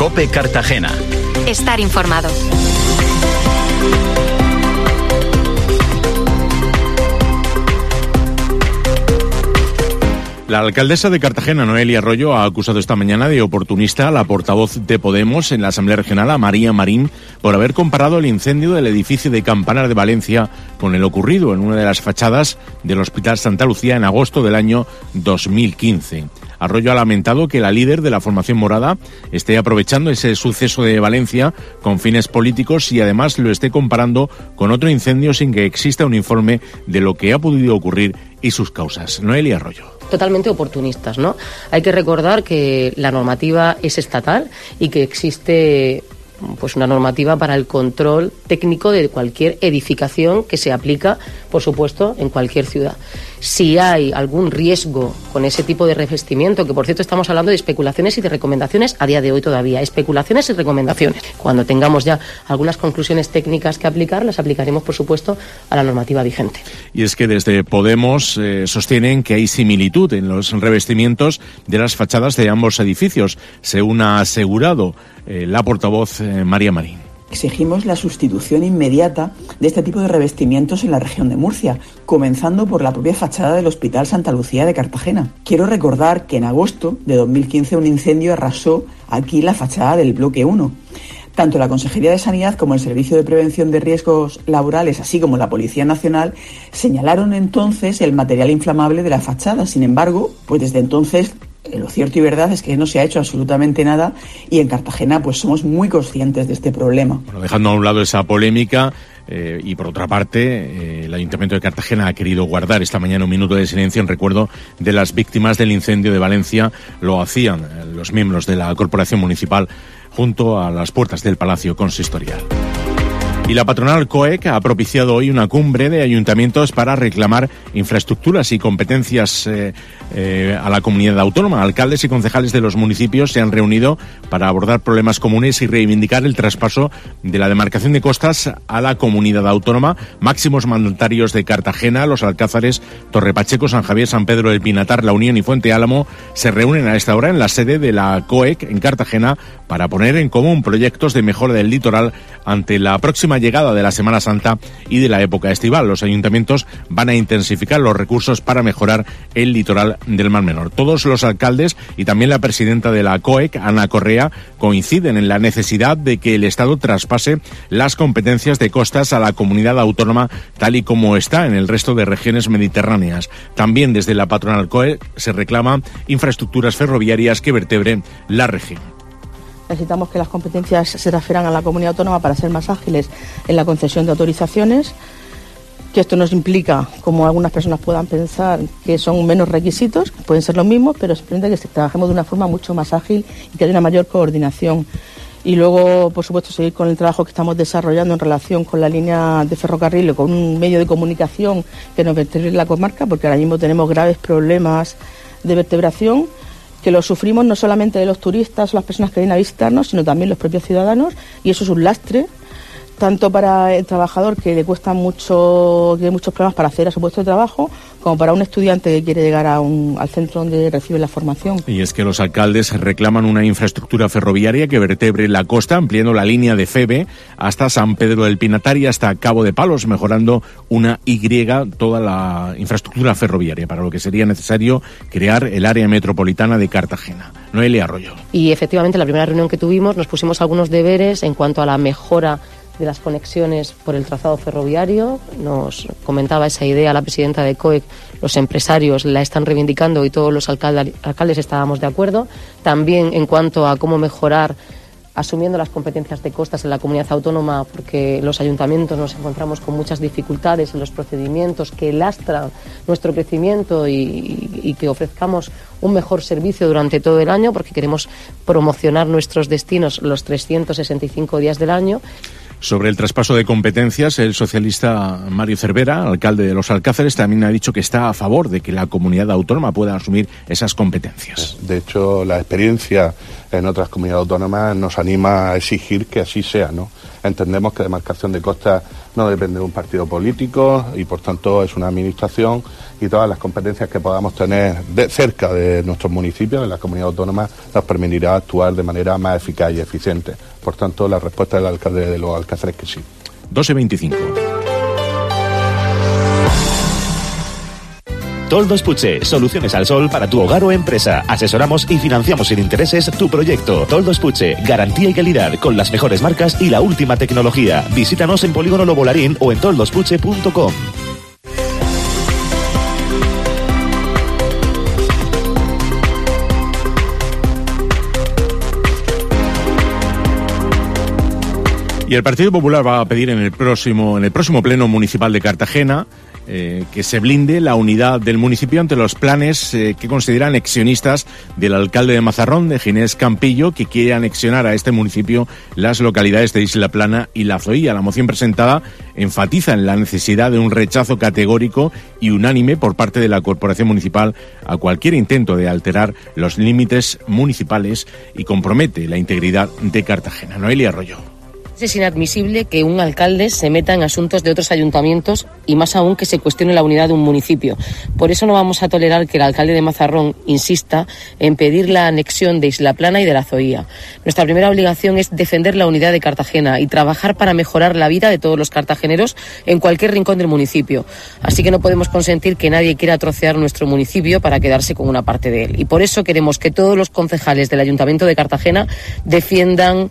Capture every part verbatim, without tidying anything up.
COPE Cartagena. Estar informado. La alcaldesa de Cartagena, Noelia Arroyo, ha acusado esta mañana de oportunista a la portavoz de Podemos en la Asamblea Regional, a María Marín, por haber comparado el incendio del edificio de Campanar de Valencia con el ocurrido en una de las fachadas del Hospital Santa Lucía en agosto del año dos mil quince. Arroyo ha lamentado que la líder de la formación morada esté aprovechando ese suceso de Valencia con fines políticos y además lo esté comparando con otro incendio sin que exista un informe de lo que ha podido ocurrir y sus causas. Noelia Arroyo. Totalmente oportunistas, ¿no? Hay que recordar que la normativa es estatal y que existe pues una normativa para el control técnico de cualquier edificación que se aplica, por supuesto, en cualquier ciudad. Si hay algún riesgo con ese tipo de revestimiento, que por cierto estamos hablando de especulaciones y de recomendaciones a día de hoy todavía, especulaciones y recomendaciones. Cuando tengamos ya algunas conclusiones técnicas que aplicar, las aplicaremos, por supuesto, a la normativa vigente. Y es que desde Podemos eh, sostienen que hay similitud en los revestimientos de las fachadas de ambos edificios, según ha asegurado eh, la portavoz eh, María Marín. Exigimos la sustitución inmediata de este tipo de revestimientos en la región de Murcia, comenzando por la propia fachada del Hospital Santa Lucía de Cartagena. Quiero recordar que en agosto de dos mil quince un incendio arrasó aquí la fachada del bloque uno. Tanto la Consejería de Sanidad como el Servicio de Prevención de Riesgos Laborales, así como la Policía Nacional, señalaron entonces el material inflamable de la fachada. Sin embargo, pues desde entonces lo cierto y verdad es que no se ha hecho absolutamente nada y en Cartagena pues somos muy conscientes de este problema. Bueno, dejando a un lado esa polémica eh, y por otra parte eh, el Ayuntamiento de Cartagena ha querido guardar esta mañana un minuto de silencio en recuerdo de las víctimas del incendio de Valencia. Lo hacían eh, los miembros de la Corporación Municipal junto a las puertas del Palacio Consistorial. Y la patronal COEC ha propiciado hoy una cumbre de ayuntamientos para reclamar infraestructuras y competencias eh, eh, a la comunidad autónoma. Alcaldes y concejales de los municipios se han reunido para abordar problemas comunes y reivindicar el traspaso de la demarcación de costas a la comunidad autónoma. Máximos mandatarios de Cartagena, Los Alcázares, Torrepacheco, San Javier, San Pedro del Pinatar, La Unión y Fuente Álamo se reúnen a esta hora en la sede de la COEC en Cartagena para poner en común proyectos de mejora del litoral ante la próxima llegada de la Semana Santa y de la época estival. Los ayuntamientos van a intensificar los recursos para mejorar el litoral del Mar Menor. Todos los alcaldes y también la presidenta de la COEC, Ana Correa, coinciden en la necesidad de que el Estado traspase las competencias de costas a la comunidad autónoma tal y como está en el resto de regiones mediterráneas. También desde la patronal COEC se reclama infraestructuras ferroviarias que vertebren la región. Necesitamos que las competencias se transfieran a la comunidad autónoma para ser más ágiles en la concesión de autorizaciones, que esto nos implica, como algunas personas puedan pensar, que son menos requisitos, pueden ser los mismos, pero simplemente que trabajemos de una forma mucho más ágil y que haya una mayor coordinación. Y luego, por supuesto, seguir con el trabajo que estamos desarrollando en relación con la línea de ferrocarril o con un medio de comunicación que nos vertebre la comarca, porque ahora mismo tenemos graves problemas de vertebración, que lo sufrimos no solamente de los turistas o las personas que vienen a visitarnos, sino también los propios ciudadanos, y eso es un lastre, tanto para el trabajador que le cuesta mucho, que tiene muchos problemas para acceder a su puesto de trabajo, como para un estudiante que quiere llegar a un, al centro donde recibe la formación. Y es que los alcaldes reclaman una infraestructura ferroviaria que vertebre la costa, ampliando la línea de Feve hasta San Pedro del Pinatar y hasta Cabo de Palos, mejorando una Y, toda la infraestructura ferroviaria, para lo que sería necesario crear el área metropolitana de Cartagena. Noelia Arroyo. Y efectivamente, en la primera reunión que tuvimos nos pusimos algunos deberes en cuanto a la mejora de las conexiones por el trazado ferroviario. Nos comentaba esa idea la presidenta de COEC, los empresarios la están reivindicando y todos los alcaldes, alcaldes estábamos de acuerdo. También en cuanto a cómo mejorar asumiendo las competencias de costas en la comunidad autónoma, porque los ayuntamientos nos encontramos con muchas dificultades en los procedimientos que lastran nuestro crecimiento y, y, y que ofrezcamos un mejor servicio durante todo el año, porque queremos promocionar nuestros destinos los trescientos sesenta y cinco días del año. Sobre el traspaso de competencias, el socialista Mario Cervera, alcalde de Los Alcázares, también ha dicho que está a favor de que la comunidad autónoma pueda asumir esas competencias. De hecho, la experiencia en otras comunidades autónomas nos anima a exigir que así sea, ¿no? Entendemos que demarcación de costas no depende de un partido político y por tanto es una administración, y todas las competencias que podamos tener de cerca de nuestros municipios, de las comunidades autónomas, nos permitirá actuar de manera más eficaz y eficiente. Por tanto, la respuesta del alcalde de Los Alcázares es que sí. doce veinticinco. Toldos Puche, soluciones al sol para tu hogar o empresa. Asesoramos y financiamos sin intereses tu proyecto. Toldos Puche, garantía y calidad con las mejores marcas y la última tecnología. Visítanos en Polígono Lobo Larín o en toldospuche punto com. Y el Partido Popular va a pedir en el próximo, en el próximo Pleno Municipal de Cartagena eh, que se blinde la unidad del municipio ante los planes eh, que consideran anexionistas del alcalde de Mazarrón, de Ginés Campillo, que quiere anexionar a este municipio las localidades de Isla Plana y La Zoía. La moción presentada enfatiza en la necesidad de un rechazo categórico y unánime por parte de la Corporación Municipal a cualquier intento de alterar los límites municipales y compromete la integridad de Cartagena. Noelia Arroyo. Es inadmisible que un alcalde se meta en asuntos de otros ayuntamientos y más aún que se cuestione la unidad de un municipio. Por eso no vamos a tolerar que el alcalde de Mazarrón insista en pedir la anexión de Isla Plana y de La Zoía. Nuestra primera obligación es defender la unidad de Cartagena y trabajar para mejorar la vida de todos los cartageneros en cualquier rincón del municipio. Así que no podemos consentir que nadie quiera trocear nuestro municipio para quedarse con una parte de él. Y por eso queremos que todos los concejales del Ayuntamiento de Cartagena defiendan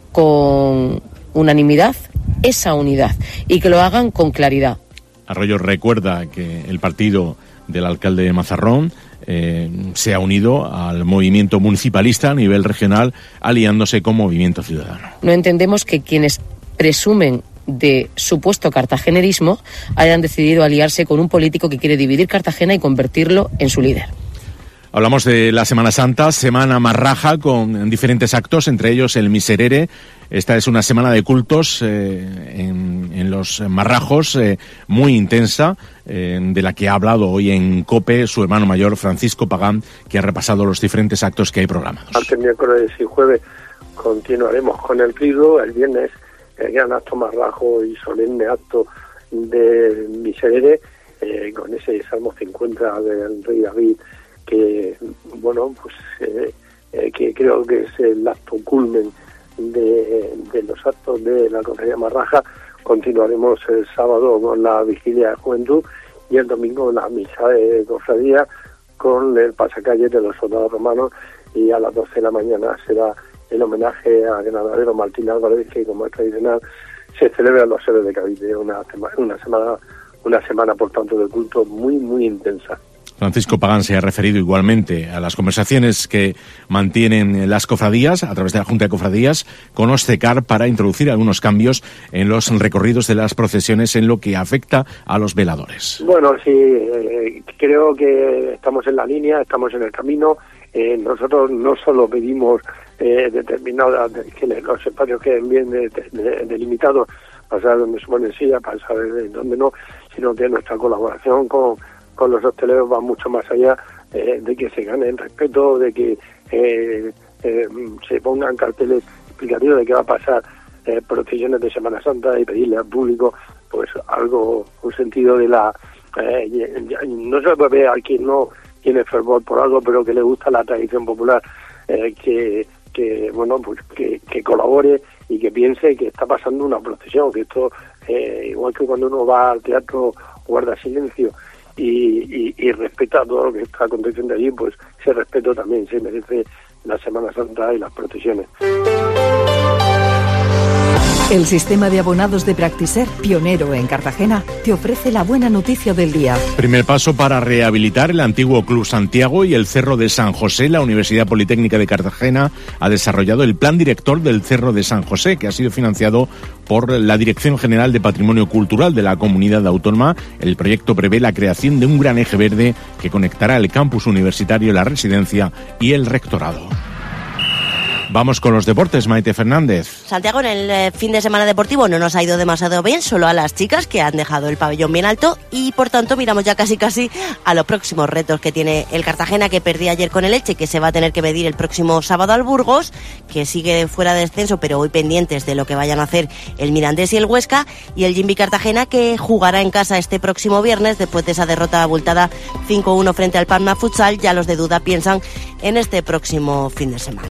con unanimidad esa unidad y que lo hagan con claridad. Arroyo recuerda que el partido del alcalde de Mazarrón eh, se ha unido al movimiento municipalista a nivel regional, aliándose con Movimiento Ciudadano. No entendemos que quienes presumen de supuesto cartagenerismo hayan decidido aliarse con un político que quiere dividir Cartagena y convertirlo en su líder. Hablamos de la Semana Santa, semana marraja con diferentes actos, entre ellos el Miserere. Esta es una semana de cultos eh, en, en los Marrajos, eh, muy intensa, eh, de la que ha hablado hoy en COPE su hermano mayor Francisco Pagán, que ha repasado los diferentes actos que hay programados. Martes, miércoles y jueves continuaremos con el Cristo, el viernes el gran acto marrajo y solemne acto de Miserere, eh, con ese Salmo cincuenta del Rey David, que bueno pues eh, eh, que creo que es el acto culmen de, de los actos de la Cofradía Marraja. Continuaremos el sábado con la vigilia de juventud y el domingo la misa de cofradía con el pasacalle de los soldados romanos, y a las doce de la mañana será el homenaje a Granadero Martín Álvarez, que como es tradicional se celebra en los seres de Cavite. Una, una semana una semana por tanto de culto muy muy intensa. Francisco Pagán se ha referido igualmente a las conversaciones que mantienen las cofradías a través de la Junta de Cofradías con OSCECAR para introducir algunos cambios en los recorridos de las procesiones en lo que afecta a los veladores. Bueno, sí, eh, creo que estamos en la línea, estamos en el camino. Eh, nosotros no solo pedimos eh, determinadas, de, que los espacios queden bien de, de, de, delimitados, para saber dónde se ponen sillas, para saber dónde no, sino que nuestra colaboración con con los hosteleros va mucho más allá eh, de que se gane el respeto, de que eh, eh, se pongan carteles explicativos de qué va a pasar eh, procesiones de Semana Santa, y pedirle al público pues algo, un sentido de la... Eh, no se puede ver a quien no tiene fervor por algo, pero que le gusta la tradición popular, eh, que, que bueno pues que, que colabore y que piense que está pasando una procesión, que esto, eh, igual que cuando uno va al teatro, guarda silencio Y, y, y respeta todo lo que está aconteciendo allí, pues ese respeto también se merece la Semana Santa y las procesiones. El sistema de abonados de Practiser, pionero en Cartagena, te ofrece la buena noticia del día. Primer paso para rehabilitar el antiguo Club Santiago y el Cerro de San José. La Universidad Politécnica de Cartagena ha desarrollado el plan director del Cerro de San José, que ha sido financiado por la Dirección General de Patrimonio Cultural de la Comunidad Autónoma. El proyecto prevé la creación de un gran eje verde que conectará el campus universitario, la residencia y el rectorado. Vamos con los deportes, Maite Fernández. Santiago, en el eh, fin de semana deportivo no nos ha ido demasiado bien, solo a las chicas, que han dejado el pabellón bien alto, y por tanto miramos ya casi casi a los próximos retos que tiene el Cartagena, que perdía ayer con el Elche, que se va a tener que medir el próximo sábado al Burgos, que sigue fuera de descenso, pero hoy pendientes de lo que vayan a hacer el Mirandés y el Huesca, y el Jimby Cartagena, que jugará en casa este próximo viernes después de esa derrota abultada cinco uno frente al Palma Futsal. Ya los de Duda piensan en este próximo fin de semana.